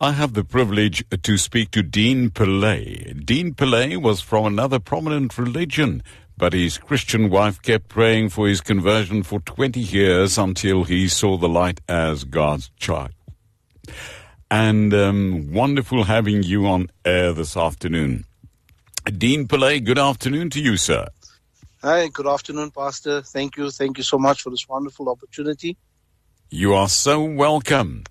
I have the privilege to speak to Dean Pillay. Dean Pillay was from another prominent religion, but his Christian wife kept praying for his conversion for 20 years until he saw the light as God's child. And wonderful having you on air this afternoon. Dean Pillay, good afternoon to you, sir. Hi, good afternoon, Pastor. Thank you so much for this wonderful opportunity. You are so welcome.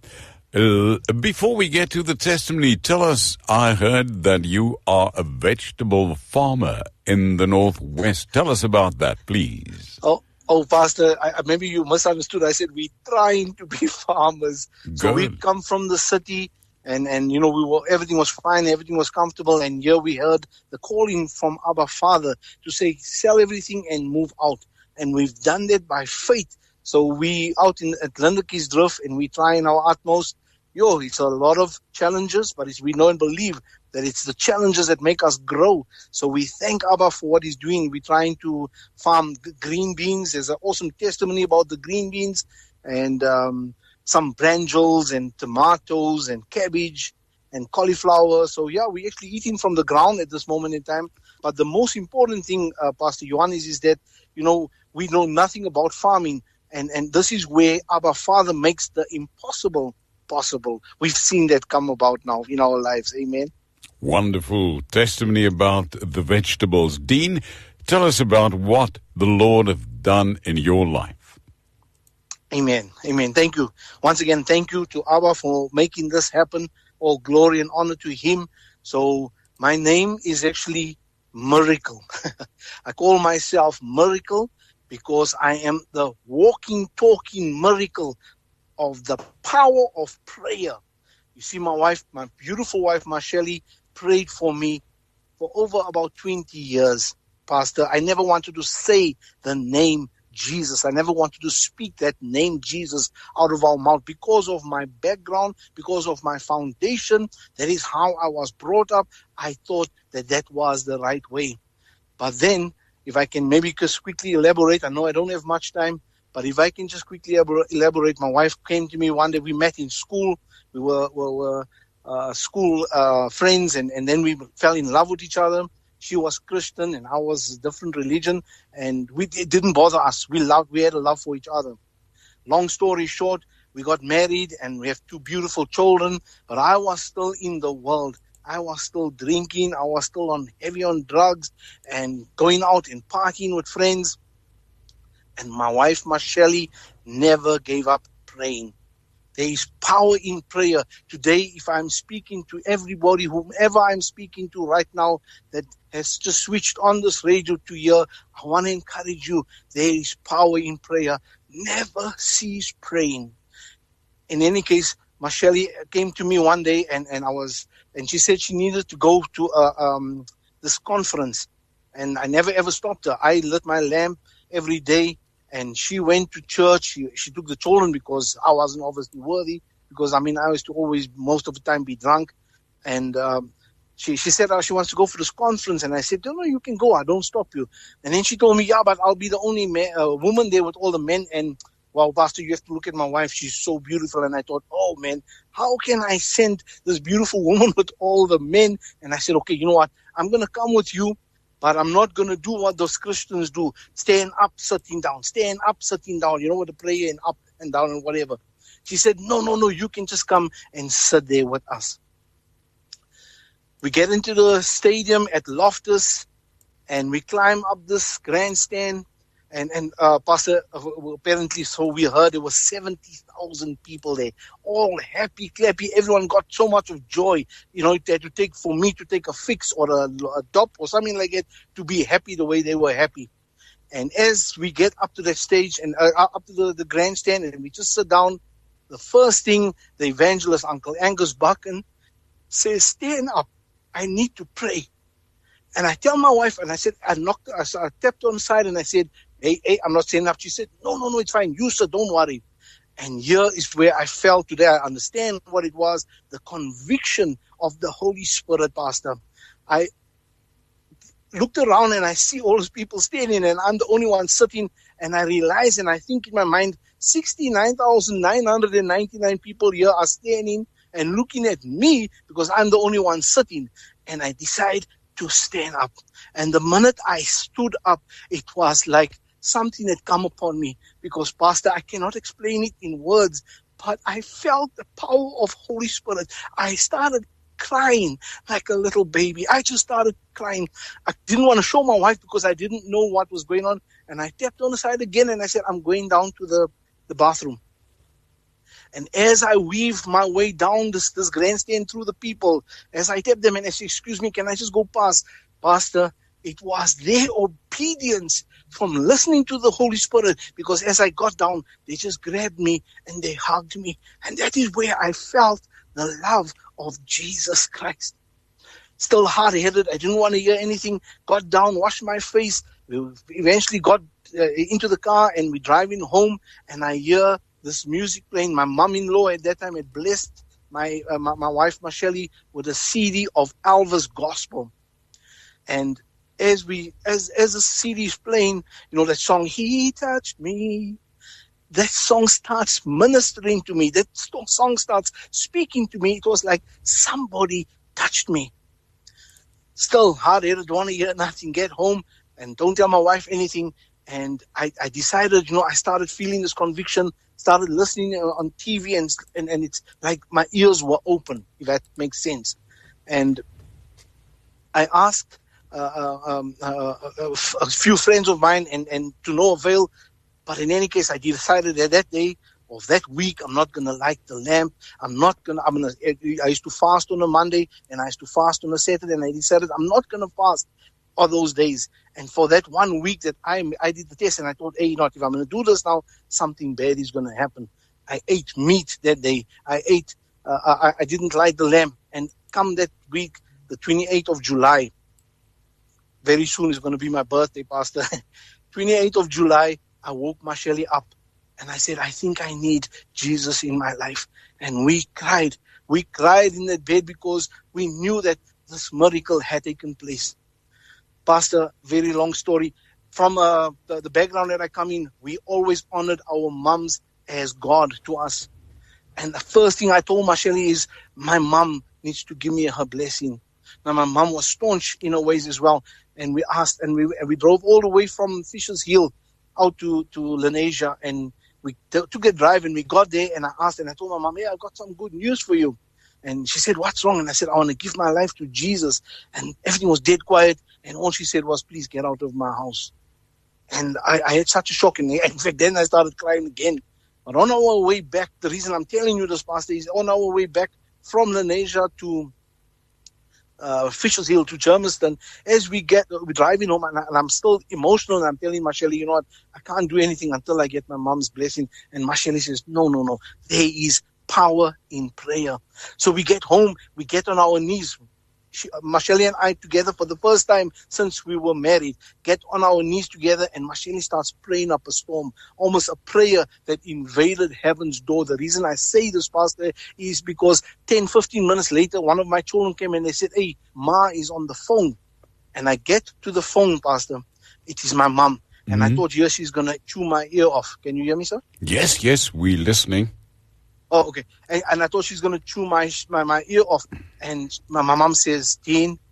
Before we get to the testimony, tell us, I heard that you are a vegetable farmer in the Northwest. Tell us about that, please. Oh, Pastor, maybe you misunderstood. I said we're trying to be farmers. Good. So we come from the city and you know, everything was fine, everything was comfortable. And here we heard the calling from Abba Father to say, sell everything and move out. And we've done that by faith. So we out at Lindekiesdrift and we trying our utmost. It's a lot of challenges, but we know and believe that it's the challenges that make us grow. So we thank Abba for what he's doing. We're trying to farm green beans. There's an awesome testimony about the green beans and some brinjals and tomatoes and cabbage and cauliflower. So we're actually eating from the ground at this moment in time. But the most important thing, Pastor Johannes, is that, you know, we know nothing about farming. And this is where Abba Father makes the impossible possible. We've seen that come about now in our lives. Amen. Wonderful testimony about the vegetables. Dean, tell us about what the Lord has done in your life. Amen. Amen. Thank you. Once again, thank you to Abba for making this happen. All glory and honor to him. So my name is actually Miracle. I call myself Miracle because I am the walking, talking miracle of the power of prayer. You see, my wife, my beautiful wife, Marshally, prayed for me for over about 20 years, Pastor. I never wanted to say the name Jesus. I never wanted to speak that name Jesus out of our mouth because of my background, because of my foundation. That is how I was brought up. I thought that was the right way. But then, if I can maybe just quickly elaborate, I know I don't have much time, but if I can just quickly elaborate, my wife came to me one day. We met in school. We were school friends, and then we fell in love with each other. She was Christian, and I was a different religion, and it didn't bother us. We had a love for each other. Long story short, we got married, and we have 2 beautiful children, but I was still in the world. I was still drinking. I was still heavy on drugs and going out and partying with friends. And my wife, Marshally, never gave up praying. There is power in prayer. Today, if I'm speaking to everybody, whomever I'm speaking to right now that has just switched on this radio to hear, I want to encourage you. There is power in prayer. Never cease praying. In any case, Marshally came to me one day and she said she needed to go to this conference. And I never ever stopped her. I lit my lamp every day. And she went to church. She took the children because I wasn't obviously worthy. Because, I used to always, most of the time, be drunk. And she said she wants to go for this conference. And I said, no, you can go. I don't stop you. And then she told me, but I'll be the only woman there with all the men. And, well, Pastor, you have to look at my wife. She's so beautiful. And I thought, oh, man, how can I send this beautiful woman with all the men? And I said, okay, you know what? I'm going to come with you. But I'm not going to do what those Christians do. Stand up, sitting down. Stand up, sitting down. You know what the prayer and up and down and whatever. She said, no, you can just come and sit there with us. We get into the stadium at Loftus and we climb up this grandstand. And Pastor, apparently, so we heard there was 70,000 people there, all happy, clappy. Everyone got so much of joy. You know, they had to for me to take a fix or a dop or something like that to be happy the way they were happy. And as we get up to that stage and up to the grandstand and we just sit down, the first thing the evangelist, Uncle Angus Buchan, says, stand up. I need to pray. And I tell my wife, and I said, I tapped on the side and I said, hey, I'm not standing up. She said, no, it's fine. You, sir, don't worry. And here is where I felt today. I understand what it was, the conviction of the Holy Spirit, Pastor. I looked around and I see all those people standing and I'm the only one sitting. And I realize and I think in my mind, 69,999 people here are standing and looking at me because I'm the only one sitting. And I decide to stand up. And the minute I stood up, it was like something had come upon me, because Pastor, I cannot explain it in words, but I felt the power of Holy Spirit. I started crying like a little baby. I just started crying. I didn't want to show my wife because I didn't know what was going on. And I tapped on the side again and I said, I'm going down to the bathroom. And as I weave my way down this grandstand through the people, as I tap them and I say, excuse me, can I just go past? Pastor, it was their obedience from listening to the Holy Spirit, because as I got down, they just grabbed me and they hugged me. And that is where I felt the love of Jesus Christ. Still hard-headed. I didn't want to hear anything. Got down, washed my face. We eventually got into the car and we're driving home, and I hear this music playing. My mom-in-law at that time had blessed my wife, Michelle, with a CD of Elvis Gospel. And as the CD is playing, that song, He Touched Me, that song starts ministering to me. That song starts speaking to me. It was like somebody touched me. Still hard-headed, don't want to hear nothing, get home and don't tell my wife anything. And I decided, I started feeling this conviction, started listening on TV, and it's like my ears were open, if that makes sense. And I asked a few friends of mine, and to no avail. But in any case, I decided that day of that week, I'm not going to light the lamp. I used to fast on a Monday and I used to fast on a Saturday, and I decided I'm not going to fast all those days. And for that 1 week that I did the test, and I thought, hey, if I'm going to do this now, something bad is going to happen. I ate meat that day. I didn't light the lamp. And come that week, the 28th of July, very soon is going to be my birthday, Pastor. 28th of July, I woke Michelle up and I said, I think I need Jesus in my life. And we cried. We cried in that bed because we knew that this miracle had taken place. Pastor, very long story. From the background that I come in, we always honored our moms as God to us. And the first thing I told Michelle is, my mom needs to give me her blessing. Now, my mom was staunch in her ways as well. And we asked, and we drove all the way from Fisher's Hill out to Lenasia, and we took a drive, and we got there, and I asked, and I told my mom, hey, I've got some good news for you. And she said, what's wrong? And I said, I want to give my life to Jesus. And everything was dead quiet, and all she said was, please get out of my house. And I had such a shock, and in fact, then I started crying again. But on our way back, the reason I'm telling you this, Pastor, is on our way back from Lenasia to Fisher's Hill to Germiston, as we're driving home, and I'm still emotional, and I'm telling Michelle, you know what, I can't do anything until I get my mom's blessing. And Michelle says, no, there is power in prayer. So we get home, we get on our knees. Michelle and I together for the first time since we were married, get on our knees together, and Michelle starts praying up a storm, almost a prayer that invaded heaven's door. The reason I say this, Pastor, is because 10-15 minutes later, one of my children came and they said, hey, Ma is on the phone. And I get to the phone, Pastor. It is my mom. And I thought, yes, she's going to chew my ear off. Can you hear me, sir? Yes, we're listening. Oh, okay. And I thought she's going to chew my ear off. And my mom says, Dean,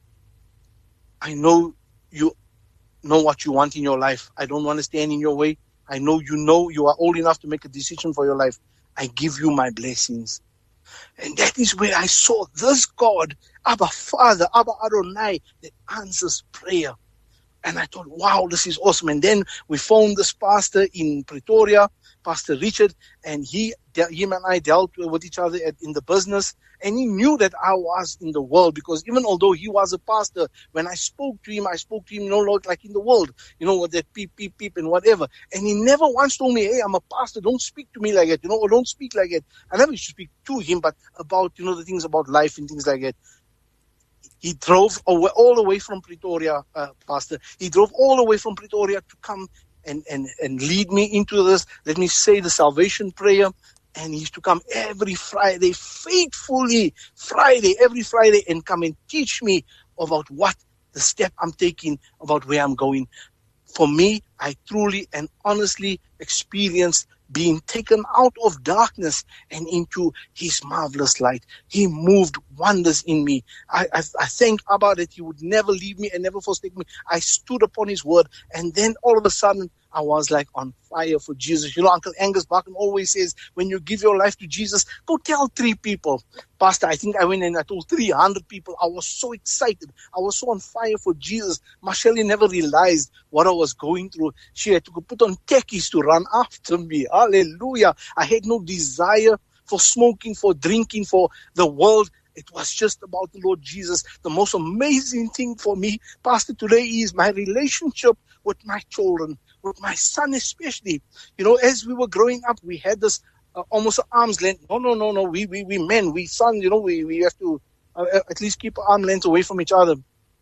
I know you know what you want in your life. I don't want to stand in your way. I know you are old enough to make a decision for your life. I give you my blessings. And that is where I saw this God, Abba Father, Abba Adonai, that answers prayer. And I thought, wow, this is awesome. And then we found this pastor in Pretoria, Pastor Richard, and him and I dealt with each other in the business. And he knew that I was in the world, because even although he was a pastor, when I spoke to him, like in the world, with that beep, beep, beep and whatever. And he never once told me, hey, I'm a pastor, don't speak to me like that, or don't speak like that. I never used to speak to him, but about, the things about life and things like that. He drove all the way from Pretoria, Pastor. He drove all the way from Pretoria to come and lead me into this, let me say, the salvation prayer. And he used to come every Friday, faithfully, every Friday, and come and teach me about what the step I'm taking, about where I'm going. For me, I truly and honestly experienced being taken out of darkness and into his marvelous light. He moved wonders in me. I thank Abba that he would never leave me and never forsake me. I stood upon his word, and then all of a sudden I was like on fire for Jesus. You know, Uncle Angus Barkin always says, when you give your life to Jesus, go tell 3 people. Pastor, I think I went and I told 300 people. I was so excited. I was so on fire for Jesus. Marshall never realized what I was going through. She had to put on techies to run after me. Hallelujah. I had no desire for smoking, for drinking, for the world. It was just about the Lord Jesus. The most amazing thing for me, Pastor, today is my relationship with my children, with my son especially. You know, as we were growing up, we had this almost arm's length. No. We men, we sons, you know, we have to at least keep arm's length away from each other.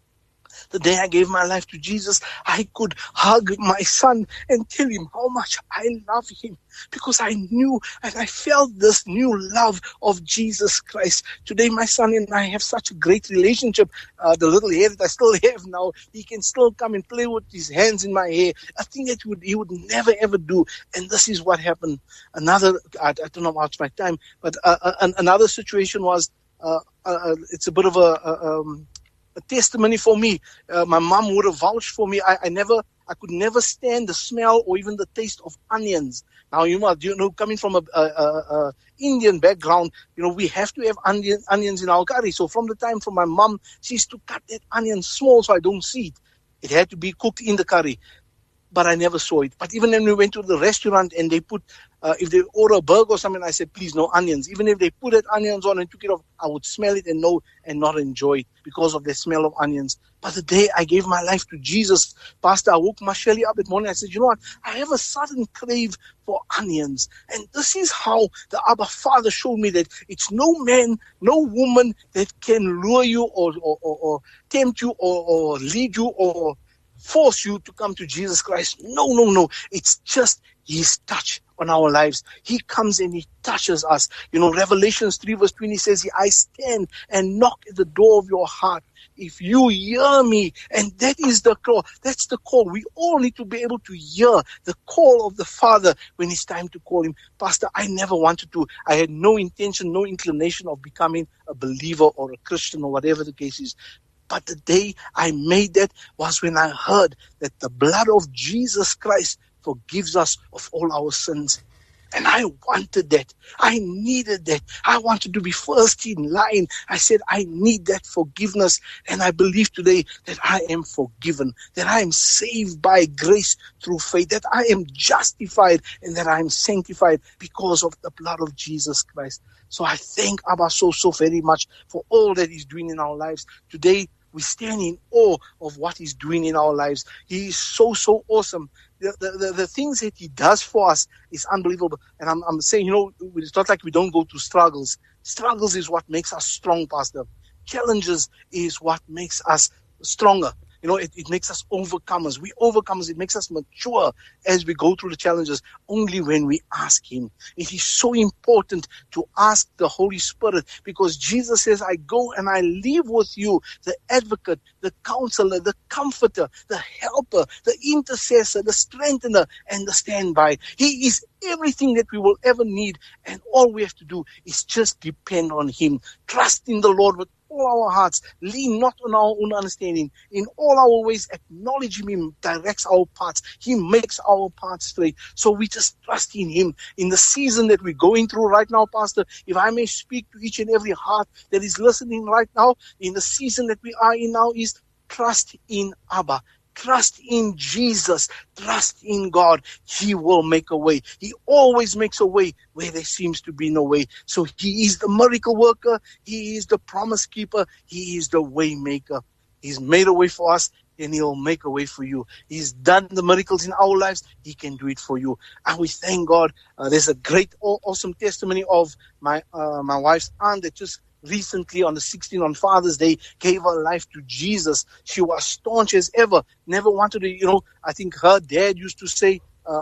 The day I gave my life to Jesus, I could hug my son and tell him how much I love him, because I knew and I felt this new love of Jesus Christ. Today, my son and I have such a great relationship. The little hair that I still have now, he can still come and play with his hands in my hair. A thing that he would never ever do. And this is what happened. I don't know how much my time, but another situation was, it's a bit of a testimony for me. My mom would have vouched for me. I could never stand the smell or even the taste of onions. Now, you know, coming from a Indian background, you know, we have to have onions in our curry. So from my mom, she used to cut that onion small so I don't see it. It had to be cooked in the curry. But I never saw it. But even when we went to the restaurant and they put, if they order a burger or something, I said, please, no onions. Even if they put that onions on and took it off, I would smell it and not enjoy it because of the smell of onions. But the day I gave my life to Jesus, Pastor, I woke Marshall up that morning. I said, you know what? I have a sudden crave for onions. And this is how the Abba Father showed me that it's no man, no woman that can lure you or tempt you or lead you or force you to come to Jesus Christ. No. It's just his touch on our lives. He comes and he touches us. You know, Revelations 3 verse 20 says, I stand and knock at the door of your heart. If you hear me, and that is the call. That's the call. We all need to be able to hear the call of the Father when it's time to call him. Pastor, I never wanted to. I had no intention, no inclination of becoming a believer or a Christian or whatever the case is. But the day I made that was when I heard that the blood of Jesus Christ forgives us of all our sins. And I wanted that. I needed that. I wanted to be first in line. I said, I need that forgiveness. And I believe today that I am forgiven, that I am saved by grace through faith, that I am justified and that I am sanctified because of the blood of Jesus Christ. So I thank Abba so very much for all that he's doing in our lives. Today, we stand in awe of what he's doing in our lives. He is so awesome. The things that he does for us is unbelievable. And I'm saying, you know, it's not like we don't go through struggles. Struggles is what makes us strong, Pastor. Challenges is what makes us stronger. You know, it makes us overcomers. We overcomers. It makes us mature as we go through the challenges only when we ask him. It is so important to ask the Holy Spirit, because Jesus says, I go and I leave with you the advocate, the counselor, the comforter, the helper, the intercessor, the strengthener, and the standby. He is everything that we will ever need. And all we have to do is just depend on him. Trust in the Lord with all our hearts, lean not on our own understanding. In all our ways, acknowledge him. He directs our paths. He makes our paths straight. So we just trust in him. In the season that we're going through right now, Pastor, if I may speak to each and every heart that is listening right now, in the season that we are in now, is trust in Abba. Trust in Jesus. Trust in God. He will make a way. He always makes a way where there seems to be no way. So he is the miracle worker. He is the promise keeper. He is the way maker. He's made a way for us, and he'll make a way for you. He's done the miracles in our lives. He can do it for you. And we thank God. There's a great, awesome testimony of my wife's aunt that just recently on the 16th on Father's Day gave her life to Jesus. She was staunch as ever, never wanted to, you know, I think her dad used to say,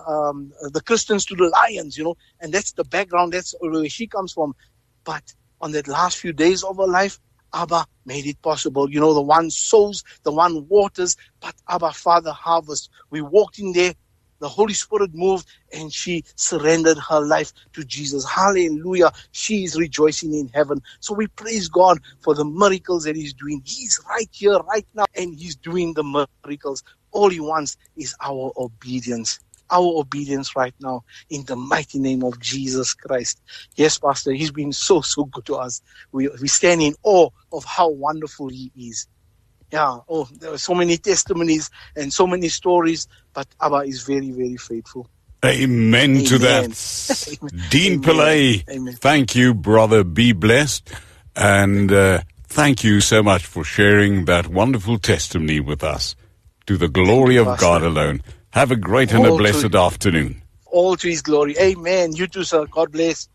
the Christians to the lions, you know, and that's the background, that's where she comes from. But on that last few days of her life, Abba made it possible. You know, the one sows, the one waters, but Abba Father harvests. We walked in there. the Holy Spirit moved and she surrendered her life to Jesus. Hallelujah. She is rejoicing in heaven. So we praise God for the miracles that He's doing. He's right here, right now, and He's doing the miracles. All He wants is our obedience. Our obedience right now in the mighty name of Jesus Christ. Yes, Pastor, He's been so good to us. We stand in awe of how wonderful He is. Yeah, there are so many testimonies and so many stories, but Abba is very, very faithful. Amen to that. Dean Pillay, thank you, brother. Be blessed. And thank you so much for sharing that wonderful testimony with us. To the glory of God alone. Have a great and a blessed afternoon. All to His glory. Amen. You too, sir. God bless.